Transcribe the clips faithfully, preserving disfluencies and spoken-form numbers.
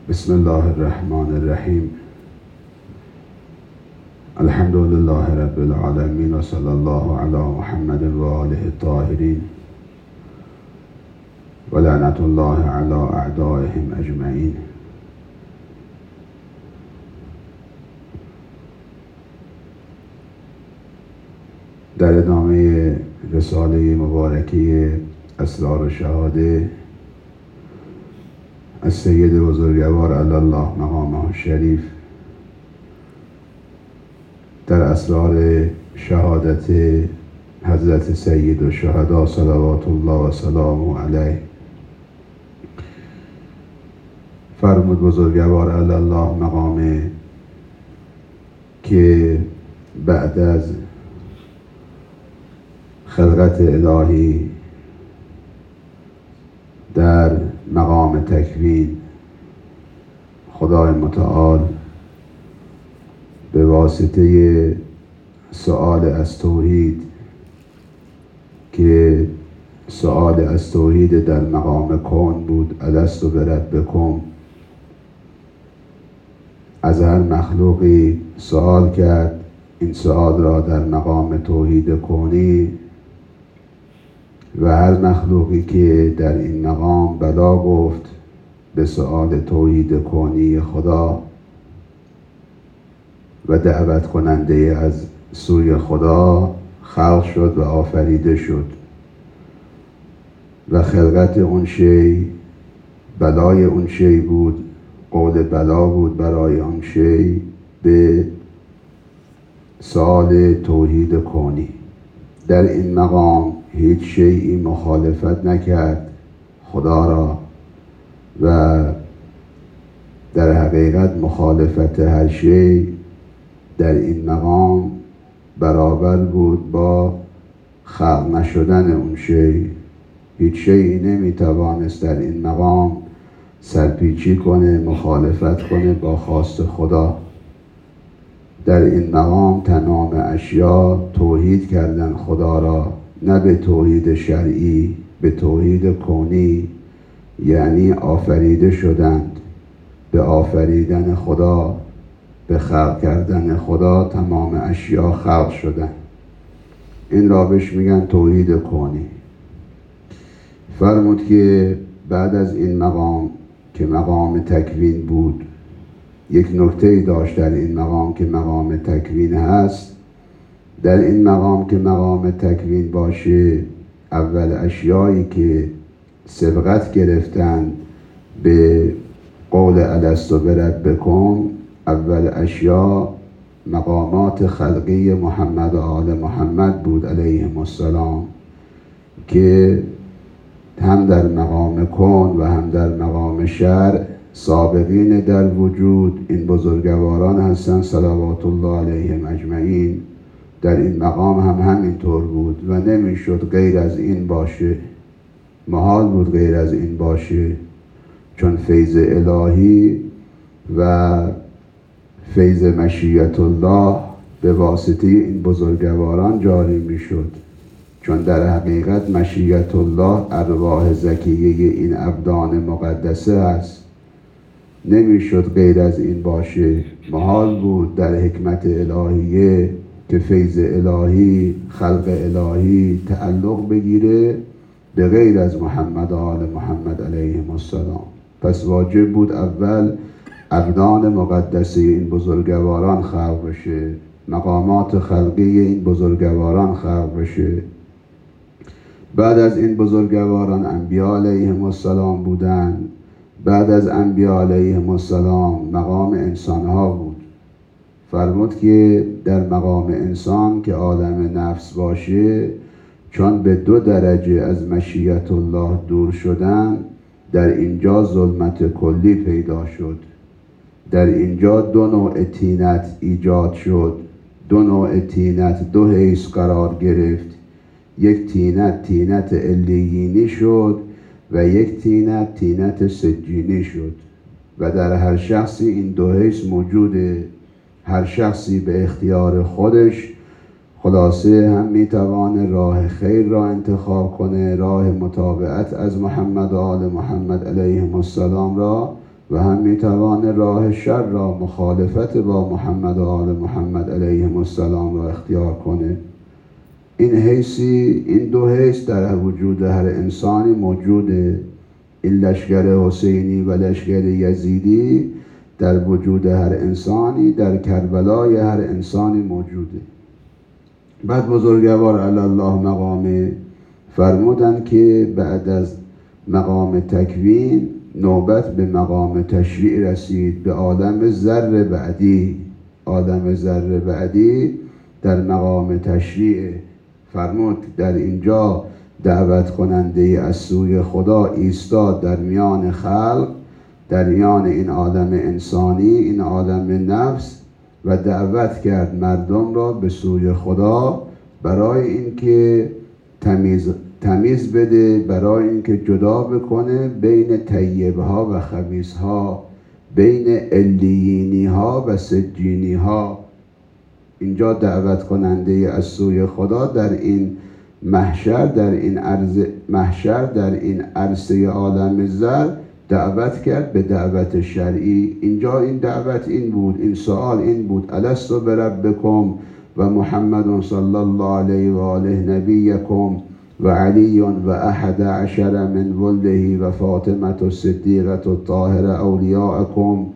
بسم الله الرحمن الرحیم. الحمد لله رب العالمین و صلی الله علی محمد و آله الطاهرین و لعنت الله علی اعدائهم اجمعین. در ادامه رساله مبارکه اسرار و شهاده از سید بزرگوار علی الله مقامه الشریف در اسرار شهادت حضرت سید الشهدا صلوات الله و سلامه علیه فرمود بزرگوار علی الله مقامه که بعد از خلقت الهی در مقام تکوین خدای متعال به واسطه سؤال از توحید که سؤال از توحید در مقام کون بود، الست بربکم، از هر مخلوقی سؤال کرد. این سؤال را در مقام توحید کونی و هر مخلوقی که در این مقام بلا گفت به سؤال توحید کونی خدا و دعوت کننده از سوی خدا خلق شد و آفریده شد و خلقت اون شی بلای اون شی بود، قول بلا بود برای اون شی به سؤال توحید کونی. در این مقام هیچ شیئی مخالفت نکرد خدا را و در حقیقت مخالفت هر شی در این مقام برابر بود با خلق نشدن اون شی. هیچ شیئی نمیتوانست در این مقام سرپیچی کنه، مخالفت کنه با خواست خدا. در این مقام تمام اشیا توحید کردن خدا را، نه به توحید شرعی، به توحید کونی، یعنی آفریده شدند. به آفریدن خدا، به خلق کردن خدا تمام اشیا خلق شدند. این را بهش میگن توحید کونی. فرمود که بعد از این مقام که مقام تکوین بود، یک نکته داشت در این مقام که مقام تکوین هست. در این مقام که مقام تکوین باشه، اول اشیایی که سبقت گرفتن به قول الست بربکم، اول اشیا مقامات خلقی محمد و آل محمد بود علیهم السلام که هم در مقام کون و هم در مقام شرع سابقین در وجود این بزرگواران هستند صلوات الله علیهم اجمعین. در این مقام هم همینطور بود و نمیشد غیر از این باشه، محال بود غیر از این باشه، چون فیض الهی و فیض مشیت الله به واسطه این بزرگواران جاری میشد، چون در حقیقت مشیت الله ارواح زکیه این ابدان مقدسه است. نمیشد غیر از این باشه. محال بود در حکمت الهیه که فیض الهی، خلق الهی تعلق بگیره به غیر از محمد و آل محمد علیهم السلام. پس واجب بود اول ابدان مقدسه این بزرگواران خلق بشه، مقامات خلقی این بزرگواران خلق بشه. بعد از این بزرگواران انبیا علیهم السلام بودن. بعد از انبیا علیهم السلام مقام انسان ها بود. فرمود که در مقام انسان که عالم نفس باشه، چون به دو درجه از مشیت الله دور شدن، در اینجا ظلمت کلی پیدا شد. در اینجا دو نوع طینت ایجاد شد. دو نوع طینت دو حیث قرار گرفت. یک طینت طینت علیینی شد و یک طینت طینت سجینی شد و در هر شخصی این دو حیث موجوده. هر شخصی به اختیار خودش خلاصه هم میتوانه راه خیر را انتخاب کنه، راه متابعت از محمد و آل محمد علیهم السلام را و هم میتوان راه شر را، مخالفت با محمد و آل محمد علیهم السلام را اختیار کنه. این حیثی، این دو حیث در وجود هر انسانی موجوده. این لشکر حسینی و لشکر یزیدی در وجود هر انسانی، در کربلای هر انسانی موجوده. بعد بزرگوار علی الله مقامه فرمودن که بعد از مقام تکوین نوبت به مقام تشریع رسید، به عالم ذر بعدی. عالم ذر بعدی در مقام تشریع. فرمود در اینجا دعوت کننده از سوی خدا ایستاد در میان خلق، در میان این عالم انسانی، این عالم نفس، و دعوت کرد مردم را به سوی خدا برای اینکه تمیز تمیز بده، برای اینکه جدا بکنه بین طیبها و خبیثها، بین علیینی ها و سجینی ها. اینجا دعوت کننده از سوی خدا در این محشر، در این عرض محشر، در این عرصه عالم ذر دعوت کرد به دعوت شرعی. اینجا این دعوت این بود، این سوال این بود: الست بربکم و محمد صلی الله علیه و آله نبیکم و علی و احد عشر من ولده و فاطمه الصدیقه الطاهره اولیاءکم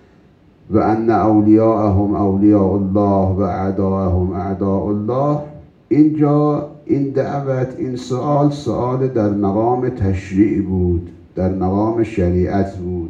و ان اولیاءهم اولیاء الله و اعداءهم اعداء الله. اینجا این دعوت، این سوال، سوال در مقام تشریع بود، در مقام شریعت بود.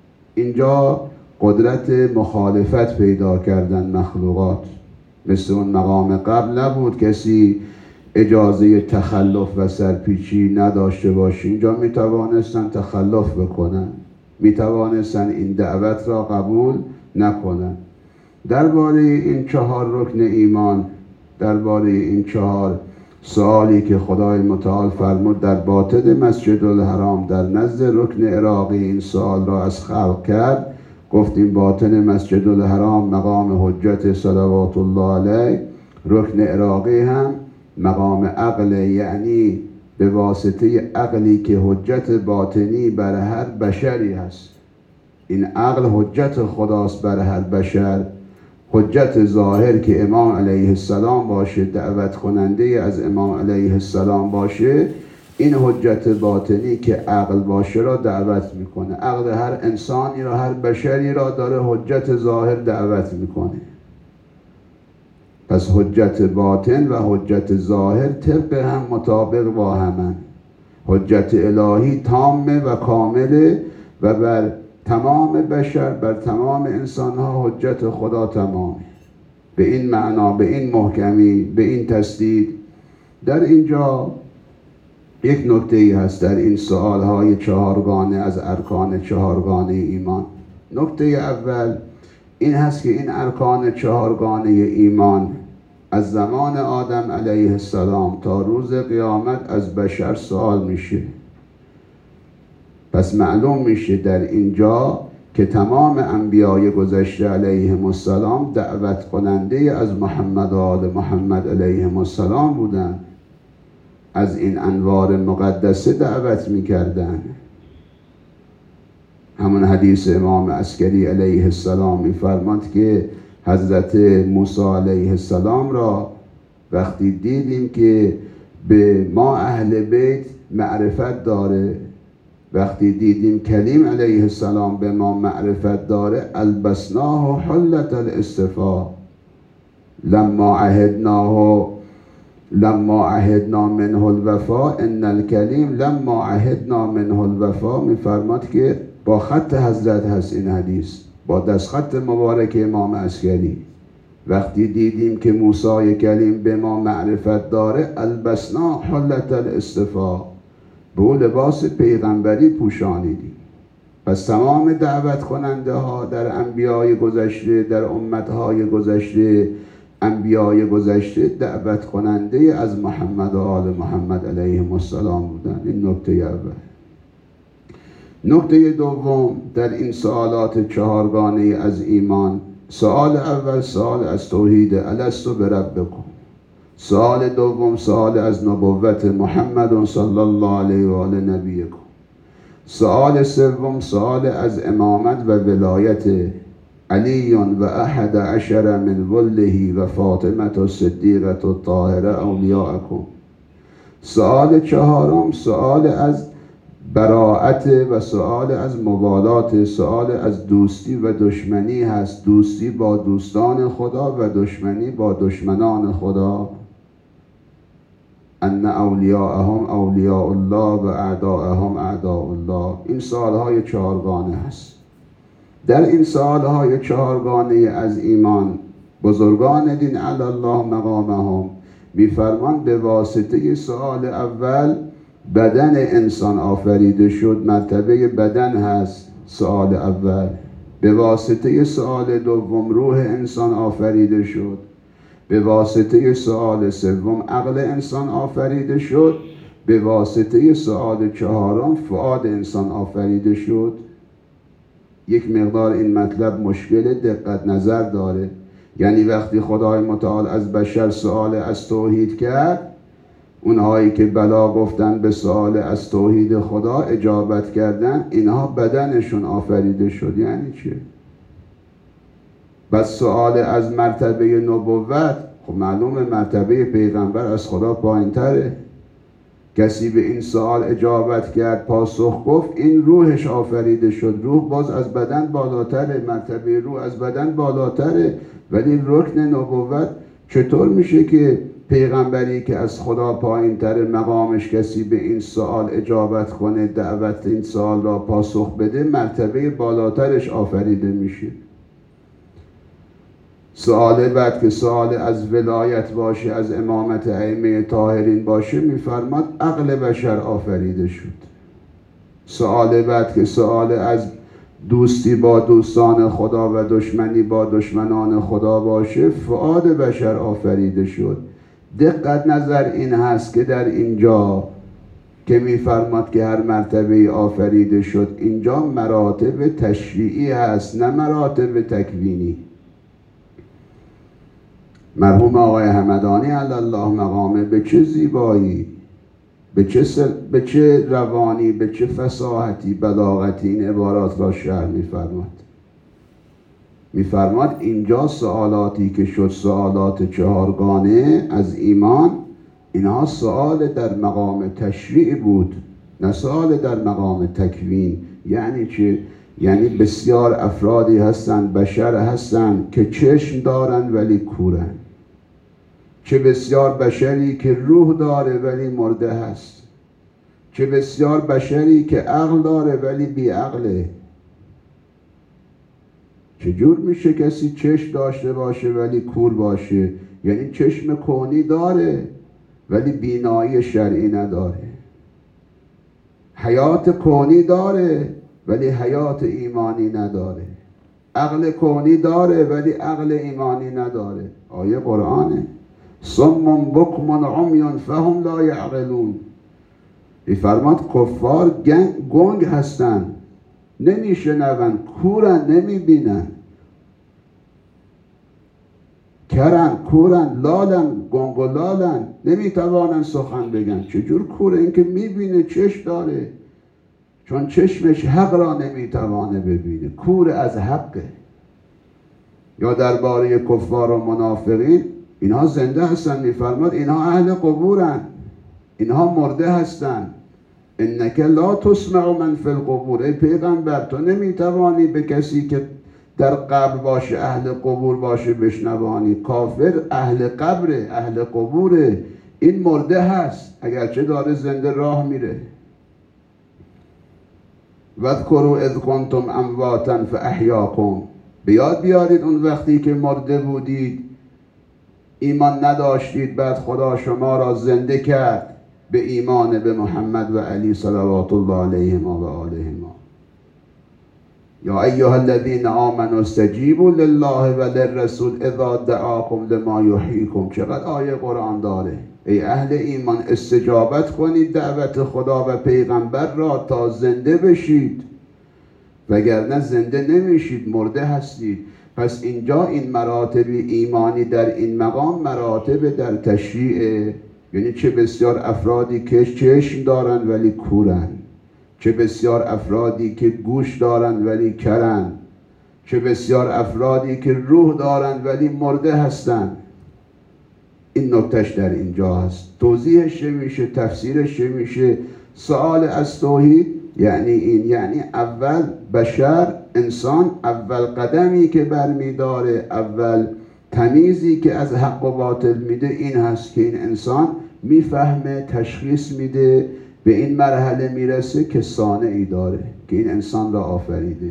اینجا قدرت مخالفت پیدا کردن مخلوقات. مثل اون مقام قبل نبود کسی اجازه تخلف و سرپیچی نداشته باشه. اینجا می توانستن تخلف بکنن، می توانستن این دعوت را قبول نکنن. درباره این چهار رکن ایمان، درباره این چهار سوالی که خدای متعال فرمود در باطن مسجد الحرام در نزد رکن عراقی این سوال را از خلق کرد، گفتیم باطن مسجد الحرام مقام حجت صلوات الله علیه، رکن عراقی هم مقام عقل، یعنی به واسطه عقلی که حجت باطنی بر هر بشری هست. این عقل حجت خداست بر هر بشر. حجت ظاهر که امام علیه السلام باشه، دعوت کننده از امام علیه السلام باشه، این حجت باطنی که عقل باشه را دعوت میکنه. عقل هر انسانی را، هر بشری را داره حجت ظاهر دعوت میکنه. پس حجت باطن و حجت ظاهر طبق هم مطابق با همن. حجت الهی تامه و کامله و بر تمام بشر، بر تمام انسانها حجت خدا تمامه. به این معنا، به این محکمی، به این تسدید. در اینجا یک نکته ای هست در این سؤالهای چهارگانه از ارکان چهارگانه ایمان. نکته اول این هست که این ارکان چهارگانه ایمان از زمان آدم علیه السلام تا روز قیامت از بشر سوال میشه. پس معلوم میشه در اینجا که تمام انبیای گذشته علیهم السلام دعوت کننده از محمد و آل محمد علیهم السلام بودن. از این انوار مقدسه دعوت میکردن. همون حدیث امام عسکری علیه السلام میفرماد که حضرت موسی علیه السلام را وقتی دیدیم که به ما اهل بیت معرفت داره، وقتی دیدیم کلیم علیه السلام به ما معرفت داره، البسناه حلت الاصطفا لما عهدناه لما عهدنا منه الوفا ان الکلیم لما عهدنا منه الوفا. میفرماد که با خط حضرت هست این حدیث، با دستخط مبارک امام عسکری. وقتی دیدیم که موسی کلیم به ما معرفت داره، البسنا حلت الاصطفا، به او لباس پیغمبری پوشانیدیم. پس تمام دعوت کننده ها در انبیای گذشته، در امتهای گذشته، انبیای گذشته دعوت کننده از محمد و آل محمد علیهم السلام بودن. این نکته اول. نکته دوم در این سوالات چهارگانه از ایمان، سوال اول سوال از توحید، الست بربکم. سوال دوم سوال از نبوت محمد صلی الله علیه و آله نبیکم. سؤال سوم سؤال از امامت و ولایت علی و احد عشر من وله و فاطمه الصدیقه الطاهره اولیاءکم. سؤال چهارم سؤال از براءت و سؤال از موالات، سؤال از دوستی و دشمنی هست، دوستی با دوستان خدا و دشمنی با دشمنان خدا. ان اولیاءهم اولیاء الله و اعداءهم اعداء الله. این سؤالهای چهارگانه هست. در این سؤالهای چهارگانه از ایمان بزرگان دین علی الله مقامهم میفرمان به واسطه سؤال اول بدن انسان آفریده شد، مرتبه بدن هست سؤال اول. به واسطه سؤال دوم روح انسان آفریده شد. به واسطه سؤال سوم عقل انسان آفریده شد. به واسطه سؤال چهارم فؤاد انسان آفریده شد. یک مقدار این مطلب مشکل دقت نظر داره. یعنی وقتی خدای متعال از بشر سؤال از توحید کرد، اونهایی که بلا گفتن به سؤال از توحید خدا اجابت کردن، اینها بدنشون آفریده شد. یعنی چه؟ بس سؤال از مرتبه نبوت، خب معلومه مرتبه پیغمبر از خدا پایین تره. کسی به این سؤال اجابت کرد، پاسخ گفت، این روحش آفریده شد. روح باز از بدن بالاتره، مرتبه روح از بدن بالاتره. ولی رکن نبوت چطور میشه که پیغمبری که از خدا پایین تر مقامش کسی به این سوال اجابت کنه، دعوت این سوال را پاسخ بده، مرتبه بالاترش آفریده میشه؟ سوال بعد که سوال از ولایت باشه، از امامت ائمه طاهرین باشه، میفرماد عقل بشر آفریده شد. سوال بعد که سوال از دوستی با دوستان خدا و دشمنی با دشمنان خدا باشه، فؤاد بشر آفریده شد. دقت نظر این هست که در اینجا که میفرماد که هر مرتبه آفریده شد، اینجا مراتب تشریعی هست، نه مراتب تکوینی. مرحوم آقای همدانی علی الله مقامه به چه زیبایی، به چه, سل... به چه روانی، به چه فصاحتی، بلاغتی این عبارات را شرح میفرماد. میفرماد اینجا سوالاتی که شد سوالات چهارگانه از ایمان، اینها سوال در مقام تشریع بود، نه سوال در مقام تکوین. یعنی چه؟ یعنی بسیار افرادی هستند، بشر هستند که چشم دارن ولی کورن. چه بسیار بشری که روح داره ولی مرده هست. چه بسیار بشری که عقل داره ولی بی عقله. چجور میشه کسی چشم داشته باشه ولی کور باشه؟ یعنی چشم کونی داره ولی بینایی شرعی نداره. حیات کونی داره ولی حیات ایمانی نداره. عقل کونی داره ولی عقل ایمانی نداره. آیه قرآنه. صم بکم عمی فهم لا یعقلون. میفرماد کفار گنگ هستن، نمیشنون، کورن، نمیبینن، کرن، کورن، لالن، گنگ و لالن، نمیتوانن سخن بگن. چجور کوره؟ این که میبینه، چشم داره، چون چشمش حق را نمیتوانه ببینه، کور از حقه. یا درباره کفار و منافقین، اینها زنده هستن، میفرماد اینها اهل قبورن، اینها مرده هستن. انک لا تسمع من فی القبور. ای پیغمبر تو نمیتوانی به کسی که در قبر باشه، اهل قبور باشه، بشنوانی. کافر اهل قبره، اهل قبوره، این مرده هست اگرچه داره زنده راه میره. واذکروا اذ کنتم امواتا فاحیاکم. به یاد بیارید اون وقتی که مرده بودید، ایمان نداشتید، بعد خدا شما را زنده کرد به ایمان به محمد و علی صلوات الله علیهما و آلهما. یا ایها الذین آمنوا استجیبوا لله و للرسول اذا دعاکم لما یحییکم. چقدر آیه قرآن داره. ای اهل ایمان استجابت کنید دعوت خدا و پیغمبر را تا زنده بشید، وگرنه زنده نمیشید، مرده هستید. پس اینجا این مراتب ایمانی در این مقام مراتب در تشریع. یعنی چه بسیار افرادی که چشم دارن ولی کورن، چه بسیار افرادی که گوش دارند ولی کرند، چه بسیار افرادی که روح دارند ولی مرده هستند. این نکتهش در اینجا هست. توضیحش چه میشه؟ تفسیرش چه میشه؟ سوال از توحید یعنی این، یعنی اول بشر، انسان، اول قدمی که برمیداره، اول تمیزی که از حق و باطل میده این هست که این انسان میفهمه، تشخیص میده، به این مرحله میرسه که صانعی داره که این انسان را آفریده.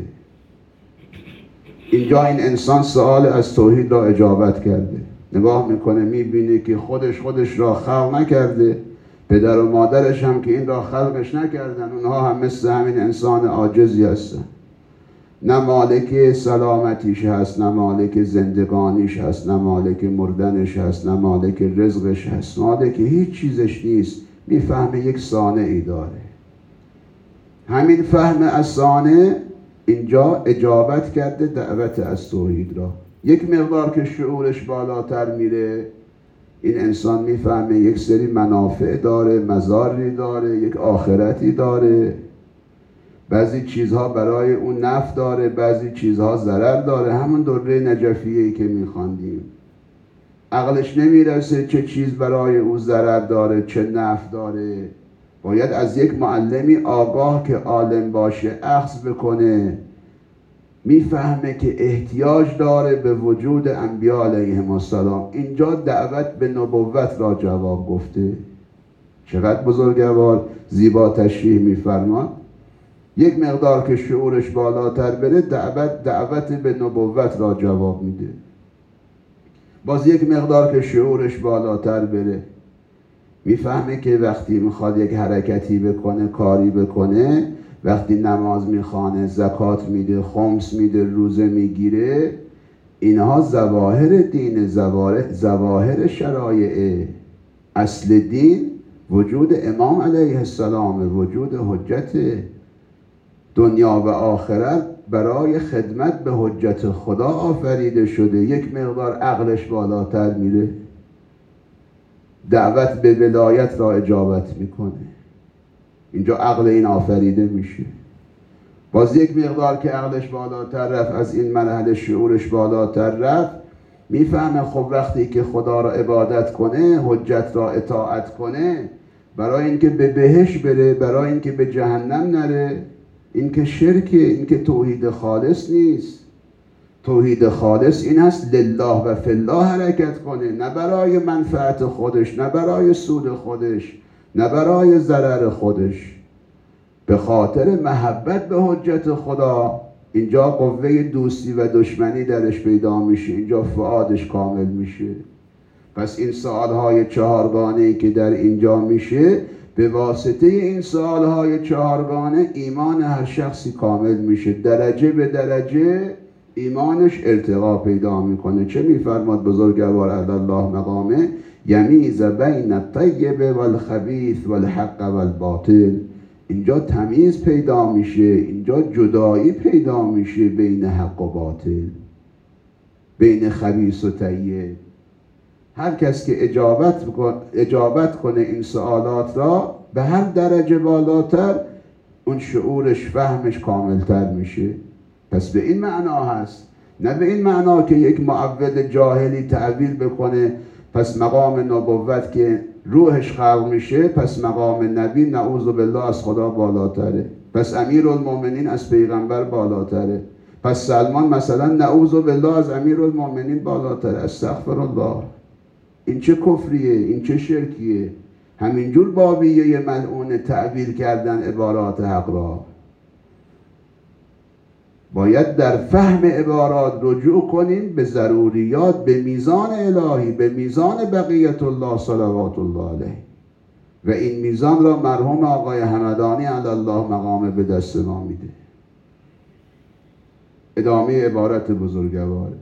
اینجا این انسان سوال از توحید را اجابت کرده، نگاه میکنه میبینه که خودش خودش را خلق نکرده، پدر و مادرش هم که این را خلقش نکردن، اونها هم مثل همین انسان عاجزی هستن، نه مالک سلامتیش هست، نه مالک زندگانیش هست، نه مالک مردنش هست، نه مالک رزقش هست، مالک هیچ چیزش نیست. میفهمه یک صانعی داره. همین فهم از صانع اینجا اجابت کرده دعوت از توحید را. یک مقدار که شعورش بالاتر میره، این انسان میفهمه یک سری منافع داره، مضاری داره، یک آخرتی داره، بعضی چیزها برای اون نفع داره، بعضی چیزها ضرر داره. همون دوره نجفیه‌ای که میخواندیم، عقلش نمیرسه چه چیز برای او ضرر داره چه نفع داره. باید از یک معلمی آگاه که عالم باشه اخذ بکنه. میفهمه که احتیاج داره به وجود انبیاء علیهم السلام. اینجا دعوت به نبوت را جواب گفته. چقدر بزرگوار زیبا تشریح میفرماد. یک مقدار که شعورش بالاتر بره، دعوت دعوت به نبوت را جواب میده. باز یک مقدار که شعورش بالاتر بره، میفهمه که وقتی میخواد یک حرکتی بکنه، کاری بکنه، وقتی نماز میخوانه، زکات میده، خمس میده، روزه میگیره، اینها ظواهر دین، ظواهر شرایع. اصل دین وجود امام علیه السلام، وجود حجت دنیا و آخرت برای خدمت به حجت خدا آفریده شده. یک مقدار عقلش بالاتر میره، دعوت به ولایت را اجابت میکنه. اینجا عقل این آفریده میشه. باز یک مقدار که عقلش بالاتر رفت، از این مرحله شعورش بالاتر رفت، میفهمه خب وقتی که خدا را عبادت کنه، حجت را اطاعت کنه، برای اینکه به بهشت بره، برای اینکه به جهنم نره، این که شرکه، این که توحید خالص نیست. توحید خالص این هست لله و فی الله حرکت کنه، نه برای منفعت خودش، نه برای سود خودش، نه برای ضرر خودش، به خاطر محبت به حجت خدا. اینجا قوه دوستی و دشمنی درش پیدا میشه، اینجا فؤادش کامل میشه. پس این سوالهای چهارگانه‌ای که در اینجا میشه، به واسطه این سوالهای چهارگانه ایمان هر شخصی کامل میشه، درجه به درجه ایمانش ارتقا پیدا میکنه. چه میفرماد بزرگوار الله مقامه؟ یمیز بین الطیب والخبیث والحق والباطل. اینجا تمیز پیدا میشه، اینجا جدایی پیدا میشه بین حق و باطل، بین خبیث و طیب. هر کس که اجابت, اجابت کنه این سوالات را، به هر درجه بالاتر اون شعورش، فهمش کاملتر میشه. پس به این معنا هست، نه به این معنا که یک معول جاهلی تعویل بکنه پس مقام نبوت که روحش خلق میشه، پس مقام نبی نعوذ بالله از خدا بالاتره، پس امیرالمومنین از پیغمبر بالاتره، پس سلمان مثلا نعوذ بالله از امیرالمومنین بالاتره. استغفر الله. این چه کفریه، این چه شرکیه. همینجور بابیه ملعون تعبیر کردن عبارات حق را. باید در فهم عبارات رجوع کنیم به ضروریات، به میزان الهی، به میزان بقیت الله صلوات الله علیه. و این میزان را مرحوم آقای همدانی علی الله مقامه به دست ما میده. ادامه عبارت بزرگوار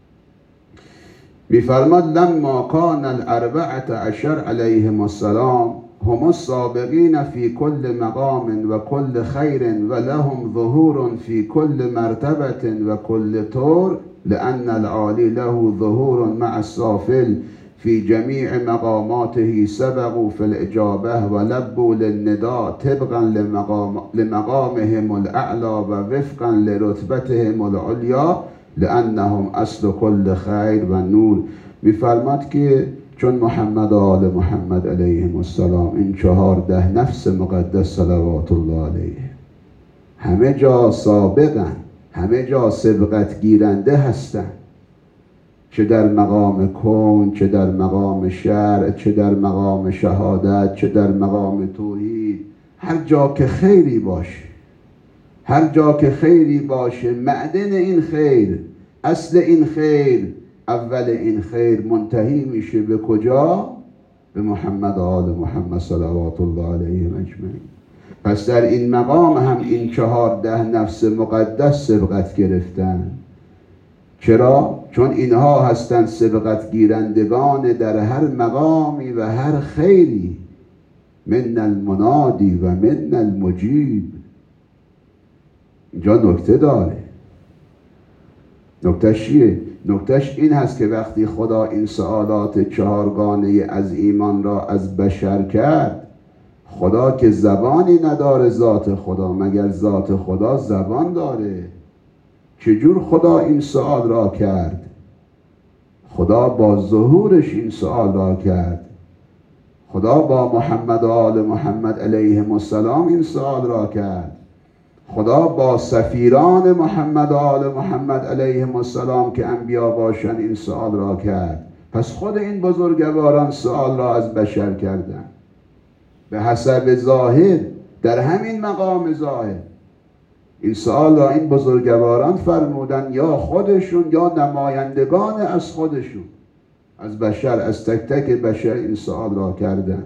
میفرماد لما کان الاربعة عشر علیهم السلام هم السابقین فی کل مقام و کل خیر و لهم ظهور فی کل مرتبة و کل طور، لأن العالی له ظهور مع السافل في جميع مقاماته سبقوا في الإجابة ولبوا للنداء طبقا لمقام لمقامهم الأعلى ووفقا لرتبتهم العليا لأنهم اصل كل خیر و نور. میفرماد که چون محمد و آل محمد علیهم السلام این چهارده نفس مقدس صلوات الله علیه همه جا سابقن، همه جا سبقت گیرنده هستند، چه در مقام کون، چه در مقام شرع، چه در مقام شهادت، چه در مقام توحید. هر جا که خیری باشه، هر جا که خیری باشه، معدن این خیر، اصل این خیر، اول این خیر منتهی میشه به کجا؟ به محمد و آل محمد صلوات الله علیهم اجمعین. پس در این مقام هم این چهارده نفس مقدس سبقت گرفتن. چرا؟ چون اینها هستند سبقت گیرندگان در هر مقامی و هر خیری. من المنادی و من المجیب. اینجا نکته داره. نکتهش چیه؟ نکتهش این هست که وقتی خدا این سؤالات چهارگانه از ایمان را از بشر کرد، خدا که زبانی نداره ذات خدا، مگر ذات خدا زبان داره؟ چجور خدا این سؤال را کرد؟ خدا با ظهورش این سؤال را کرد. خدا با محمد و آل محمد علیهم السلام این سؤال را کرد. خدا با سفیران محمد و آل محمد علیهم السلام که انبیا باشن این سؤال را کرد. پس خود این بزرگواران سؤال را از بشر کردن به حسب ظاهر، در همین مقام ظاهر این سؤال را این بزرگواران فرمودن، یا خودشون یا نمایندگان از خودشون از بشر، از تک تک بشر این سؤال را کردن.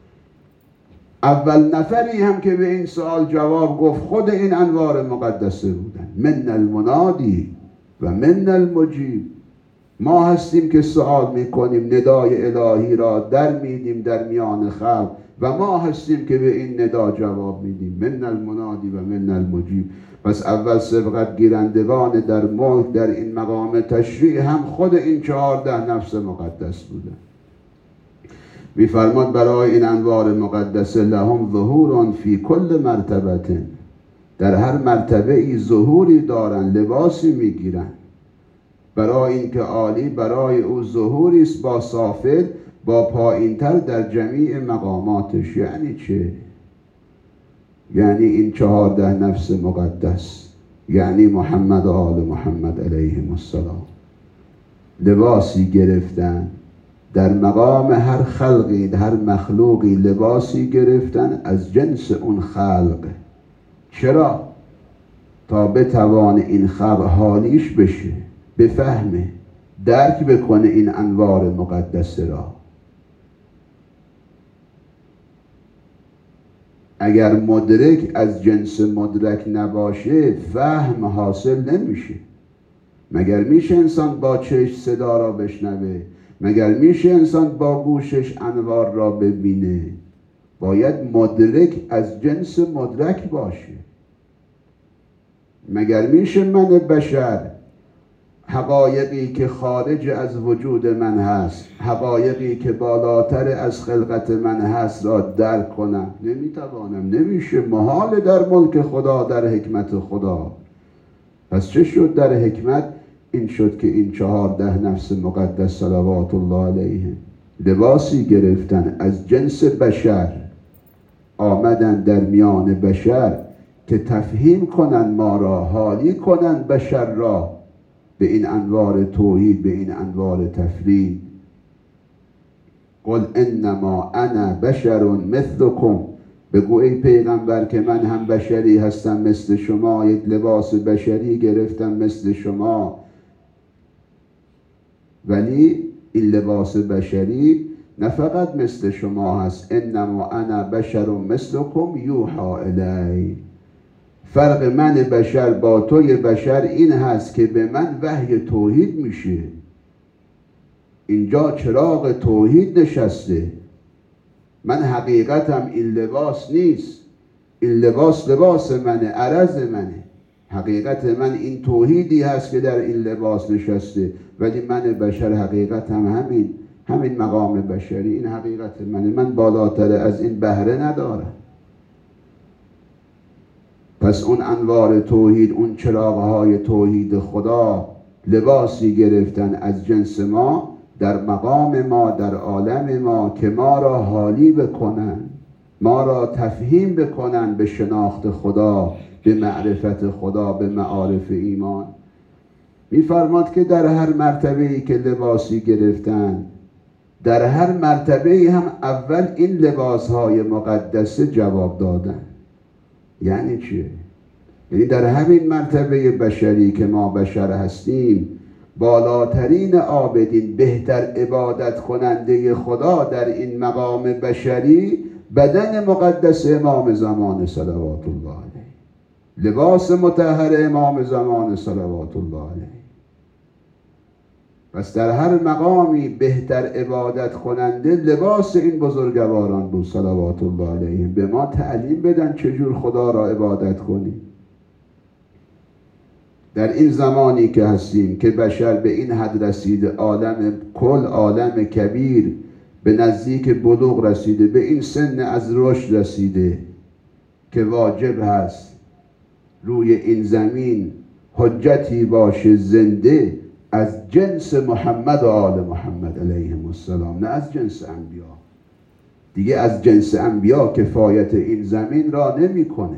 اول نفری هم که به این سؤال جواب گفت خود این انوار مقدسه بودن. من المنادی و من المجیب. ما هستیم که سؤال میکنیم، ندای الهی را در میدیم در میان خلق، و ما هستیم که به این ندا جواب میدیم. من المنادی و من المجیب. پس اول سبقت گیرندگان در ملک در این مقام تشریع هم خود این چهارده نفس مقدس بودن. میفرماد برای این انوار مقدسه لهم ظهور فی کل مرتبه، در هر مرتبه ای ظهوری دارن، لباسی میگیرن. برای اینکه عالی برای او ظهوری است با سافل، با پایینتر در جمیع مقاماتش. یعنی چه؟ یعنی این چهارده نفس مقدس، یعنی محمد و آل محمد علیهم السلام لباسی گرفتن در مقام هر خلقی، هر مخلوقی لباسی گرفتن از جنس اون خلق. چرا؟ تا بتوان این خلق حالیش بشه، بفهمه، درک بکنه این انوار مقدسه را. اگر مدرک از جنس مدرک نباشه فهم حاصل نمیشه. مگر میشه انسان با چشم صدا را بشنوه؟ مگر میشه انسان با گوشش انوار را ببینه؟ باید مدرک از جنس مدرک باشه. مگر میشه من بشر حقایقی که خارج از وجود من هست، حقایقی که بالاتر از خلقت من هست را درک کنم؟ نمیتوانم، نمیشه، محال در ملک خدا، در حکمت خدا. پس چه شد در حکمت؟ این شد که این چهارده نفس مقدس صلوات الله علیه لباسی گرفتن از جنس بشر، آمدن در میان بشر که تفهیم کنن ما را، حالی کنن بشر را به این انوار توحید، به این انوار تفرید. قل انما انا بشر مثلکم، بگو ای پیغمبر که من هم بشری هستم مثل شما، یک لباس بشری گرفتم مثل شما. ولی این لباس بشری نه فقط مثل شما هست، انما انا بشر مثلکم یوحا الی. فرق من بشر با توی بشر این هست که به من وحی توحید میشه. اینجا چراغ توحید نشسته. من حقیقتم این لباس نیست، این لباس لباس منه، عرض منه. حقیقت من این توحیدی هست که در این لباس نشسته، ولی من بشر حقیقتم همین همین مقام بشری این حقیقت منه، من بالاتر از این بهره ندارم. پس اون انوار توحید، اون چراغهای توحید خدا لباسی گرفتن از جنس ما در مقام ما، در عالم ما، که ما را حالی بکنن، ما را تفهیم بکنن به شناخت خدا، به معرفت خدا، به معارف ایمان. می‌فرماد که در هر مرتبه‌ای که لباسی گرفتن، در هر مرتبه‌ای هم اول این لباسهای مقدسه جواب دادن. یعنی چیه؟ یعنی در همین مرتبه بشری که ما بشر هستیم، بالاترین عابدین، بهتر عبادت کننده خدا در این مقام بشری بدن مقدس امام زمان صلوات الله علیه، لباس مطهر امام زمان صلوات الله علیه. پس در هر مقامی بهتر عبادت کننده لباس این بزرگواران بود صلوات الله علیهم. به ما تعلیم بدن چجور خدا را عبادت کنیم. در این زمانی که هستیم که بشر به این حد رسیده، عالم کل، عالم کبیر به نزدیک بلوغ رسیده، به این سن از رشد رسیده که واجب هست روی این زمین حجتی باشه زنده از جنس محمد و آل محمد علیهم السلام، نه از جنس انبیا. دیگه از جنس انبیا کفایت این زمین را نمیکنه.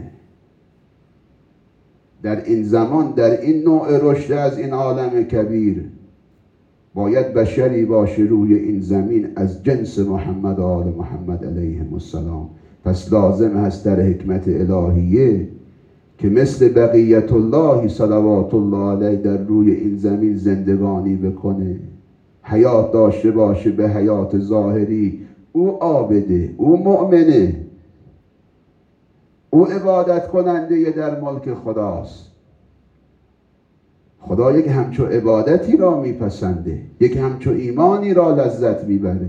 در این زمان، در این نوع رشد از این عالم کبیر، باید بشری باشه روی این زمین از جنس محمد و آل محمد علیهم السلام. پس لازم هست در حکمت الهیه که مثل بقیت الله صلوات الله علیه در روی این زمین زندگانی بکنه، حیات داشته باشه به حیات ظاهری. او عابده، او مؤمنه، او عبادت کننده در ملک خداست. خدا یک همچو عبادتی را میپسنده، یک همچو ایمانی را لذت میبره.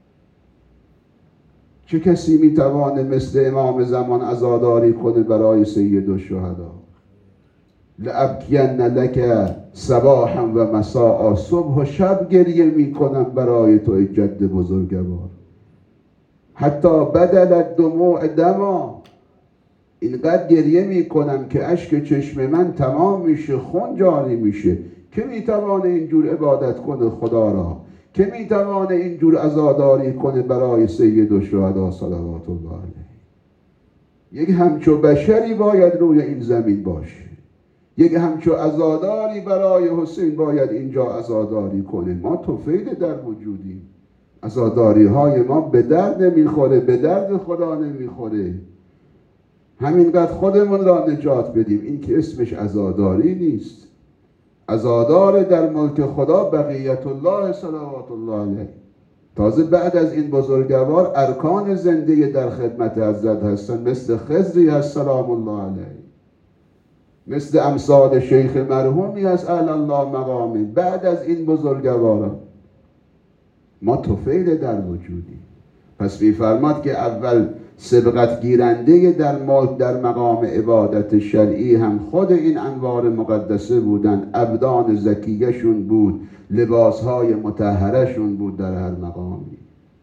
چه کسی میتوانه مثل امام زمان عزاداری کنه برای سید الشهدا؟ لأبکین لک صباحا و مساء، صبح و شب گریه میکنم برای تو ای جد بزرگوار. حتی بدل دموع دما، اینقدر گریه میکنم که اشک چشم من تمام میشه، خون جاری میشه. که میتوانه اینجور عبادت کنه خدا را؟ که میتوانه اینجور عزاداری کنه برای سید الشهدا صلوات الله علیه؟ یک همچو بشری باید روی این زمین باشه، یک همچو عزاداری برای حسین باید اینجا عزاداری کنه. ما طفیل در وجودیم، عزاداری های ما به درد نمیخوره، به درد خدا نمیخوره. همینقدر خودمون را نجات بدیم. این که اسمش عزاداری نیست. عزادار در ملک خدا بقیت الله صلوات الله علیه. تازه بعد از این بزرگوار ارکان زنده در خدمت حضرت هستن، مثل خضری هست سلام الله علیه، مثل امثال شیخ مرحومی هست اعلی الله مقامی. بعد از این بزرگواران ما طفیل در وجودی. پس میفرماد که اول سبقت گیرنده در ملک در مقام عبادت شرعی هم خود این انوار مقدسه بودن، ابدان زکیهشون بود، لباسهای مطهرشون بود در هر مقامی.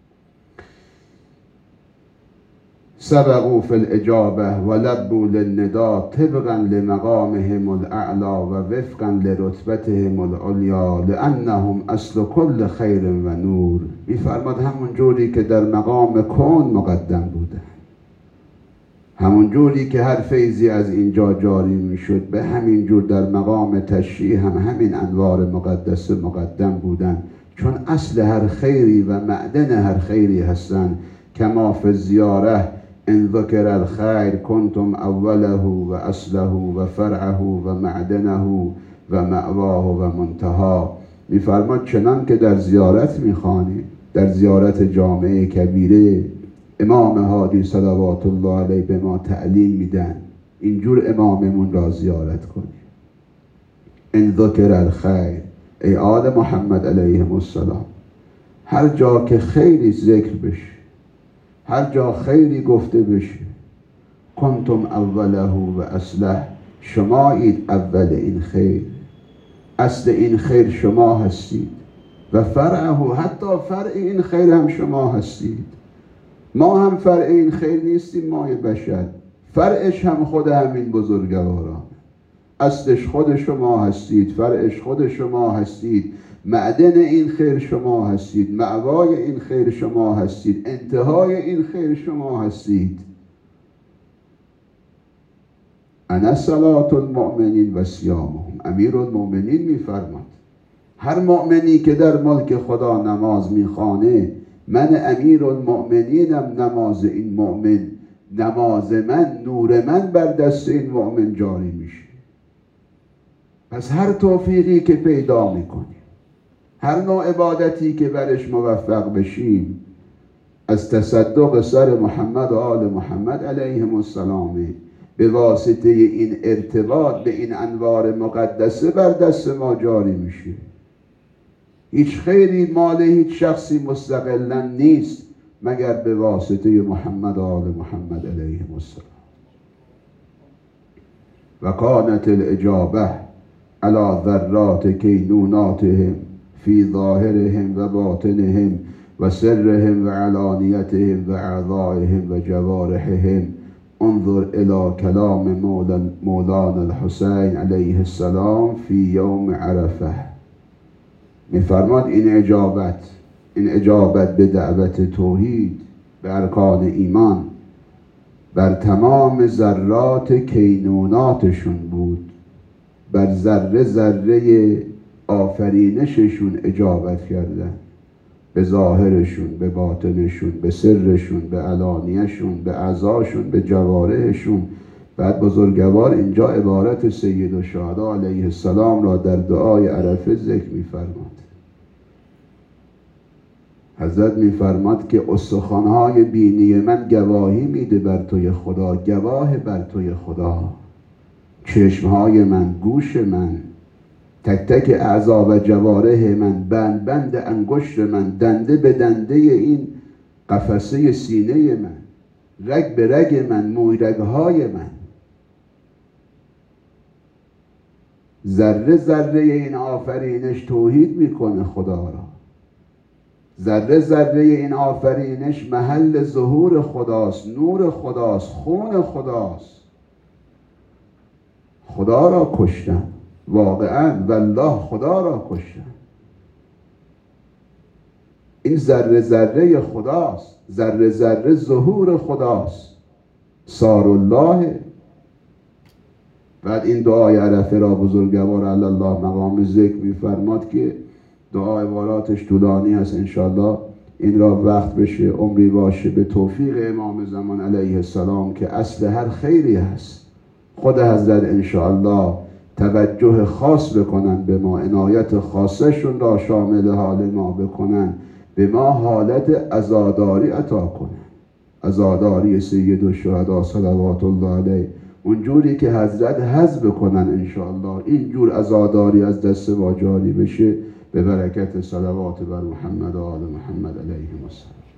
سبقوا فی الاجابه و لبوا للنداء طبقا لمقامهم الاعلی و وفقا لرتبتهم العلیا لانهم اصل کل خیر و نور. میفرماد همون جوری که در مقام کون مقدم بودن، همون جوری که هر فیضی از اینجا جاری میشد، به همین جور در مقام تشریع هم همین انوار مقدسه مقدم بودن، چون اصل هر خیری و معدن هر خیری هستن. کما فی الزیاره ان ذکر الخیر کنتم اوله و اصله و فرعه و معدنه و مأواه و منتها. میفرماد چنان که در زیارت میخوانیم، در زیارت جامعه کبیره، امام هادی صلوات الله علیه به ما تعلیم میدن اینجور اماممون را زیارت کنیم. ان ذکر الخیر، ای آل محمد علیهم السلام، هر جا که خیری ذکر بشه، هر جا خیری گفته بشه، کنتم اوله و اصله، شمایید اول این خیر، اصل این خیر شما هستید. و فرعه، حتی فرع این خیر هم شما هستید. ما هم فرع این خیر نیستیم، مای بشر، فرعش هم خود همین بزرگواران. اصلش خود شما هستید، فرعش خود شما هستید، معدن این خیر شما هستید، مأوای این خیر شما هستید، انتهای این خیر شما هستید. انا صلاة المؤمنین و صیامهم. امیرالمؤمنین میفرماد هر مؤمنی که در ملک خدا نماز میخوانه، من امیرالمؤمنینم، نماز این مؤمن، نماز من، نور من بر دست این مؤمن جاری میشه. پس هر توفیقی که پیدا میکنیم، هر نوع عبادتی که برش موفق بشیم، از تصدق سر محمد و آل محمد علیهم السلام، به واسطه این ارتباط به این انوار مقدسه بر دست ما جاری میشه. هیچ خیری مال هیچ شخصی مستقلا نیست مگر به واسطه محمد و آل محمد علیهم السلام. و کانت الاجابه علی ذرات کینوناتهم فی ظاهرهم و باطنهم و سرهم و علانیتهم و اعضائهم و جوارحهم. انظر الى کلام مولانا الحسین علیه السلام فی یوم عرفه. میفرماد این اجابت، این اجابت به دعوت توحید، به ارکان ایمان، بر تمام ذرات کینوناتشون بود، بر ذره ذره آفرینششون اجابت کردن، به ظاهرشون، به باطنشون، به سرشون، به علانیشون، به اعضاشون، به جوارحشون. بعد بزرگوار اینجا عبارت سید الشهدا علیه السلام را در دعای عرفه ذکر می‌فرماد. حضرت می‌فرماد که استخوان‌های بینی من گواهی میده بر توی خدا، گواه بر توی خدا. چشم‌های من، گوش من، تک تک اعضا و جوارح من، بند بند انگشت من، دنده به دنده این قفسه سینه من، رگ به رگ من، موی رگ‌های من، ذره ذره این آفرینش توحید میکنه خدا را. ذره ذره این آفرینش محل ظهور خداست، نور خداست، خون خداست. خدا را کشتن، واقعا والله خدا را کشتن. این ذره ذره خداست، ذره ذره ظهور خداست، سار الله. بعد این دعای عرفه را بزرگوار علی الله مقام ذکر میفرماد که دعا عباراتش طولانی هست، انشاءالله این را وقت بشه، عمری باشه، به توفیق امام زمان علیه السلام که اصل هر خیری هست. خود حضرت انشاءالله توجه خاص بکنن به ما، عنایت خاصشون را شامل حال ما بکنن، به ما حالت عزاداری عطا کنن، عزاداری سید الشهدا صلوات الله علیه، اونجوری که حضرت حذف کنن انشاءالله، اینجور عزاداری از دست ما جاری بشه به برکت صلوات بر محمد و آل محمد علیهم السلام.